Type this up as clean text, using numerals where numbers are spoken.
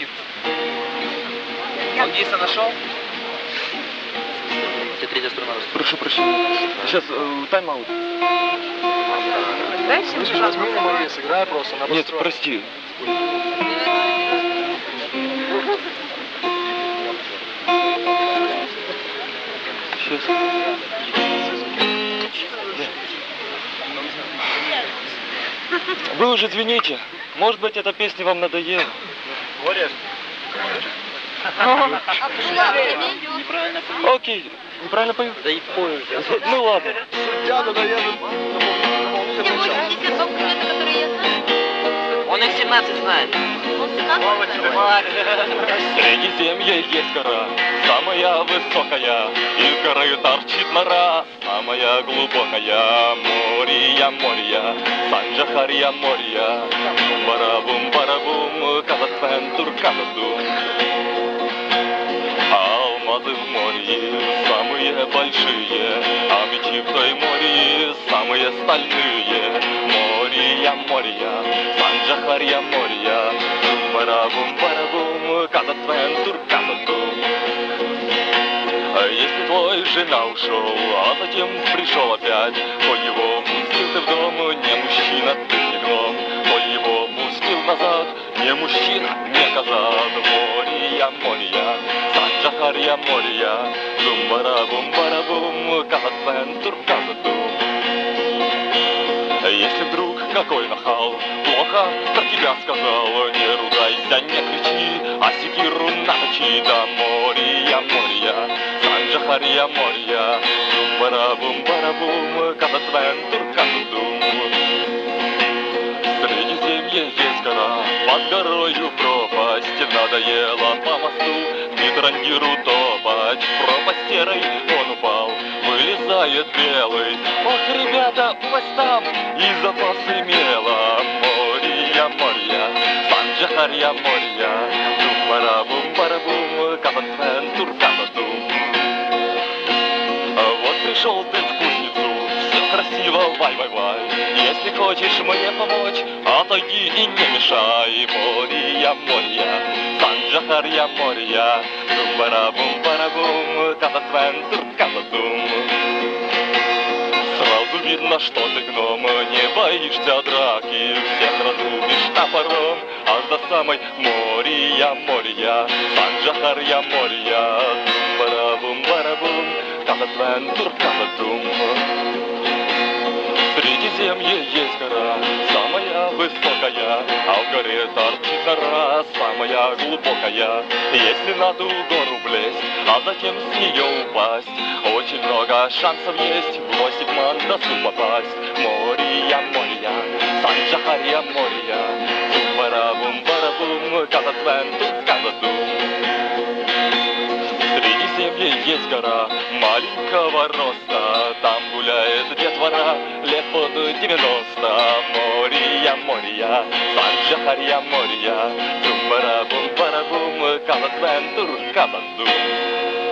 Алгиса нашел? Тебе третья струна. Прошу прощения. Сейчас тайм-аут. Сыграй просто. Нет, прости. Сейчас. Вы уже извините. Может быть, эта песня вам надоела. Боря. Неправильно. Окей. Неправильно пою? Да и пою. Ну ладно. Судья надоедет. Он их 17 знает. Средиземье есть гора, самая высокая, из горы торчит нора, самая глубокая. Мория, мория, Санджахария, мория, барабум, барабум, казацентур, казадум. Алмазы в море самые большие, а мечи в той море самые стальные. Мория, мория, Санджахария, мория, барабум, барабум, казацентур, казадум. Если твой жена ушел, а затем пришел опять, то его пустил ты в дом, не мужчина, ты не гном. То его пустил назад, не мужчина, не казак. Мория, мория, Санджахария, мория, зум-барабум, барабум, казацентур, казадум. Если вдруг какой нахал плохо про тебя сказал, не ругайся, не кричи, а секиру наточи. Да мория, мория, Санджахария, мория, зум-барабум, барабум, казацентур, казадум. Средиземье есть гора, под горою пропасть, надоело по мосту Митрандиру топать. В пропасть серой он упал, вылезает белый. Ох, ребята, у вас там и запасы мела. Мория, мория, Санджахария, мория, зум-барабум, барабум, казацентур, казадум. Вот пришел ты в кузницу, все красиво, вай-вай-вай. Если хочешь мне помочь, отойди и не мешай. Мория, мория, Санджахария, мория, зум-барабум, барабум, казацентур, казадум. Сразу видно, что ты гном, не боишься драки, всех разрубишь топором, аж до самой Мория, мория, Санджахария, мория, зум-барабум, барабум, казацентур, казадум. В Средиземье есть гора, самая высокая, а в горе торчит нора, самая глубокая. Если на ту гору влезть, а затем с нее упасть, очень много шансов есть в лосик мандасу попасть. Мория, мория, Санджахария, мория, зум-барабум, барабум, казацентур, казадум. В Средиземье есть гора маленького роста, там гуляет детвора лет под 90. Мория, мория, Санджахария, мория, зум-барабум, барабум, казацентур, казадум.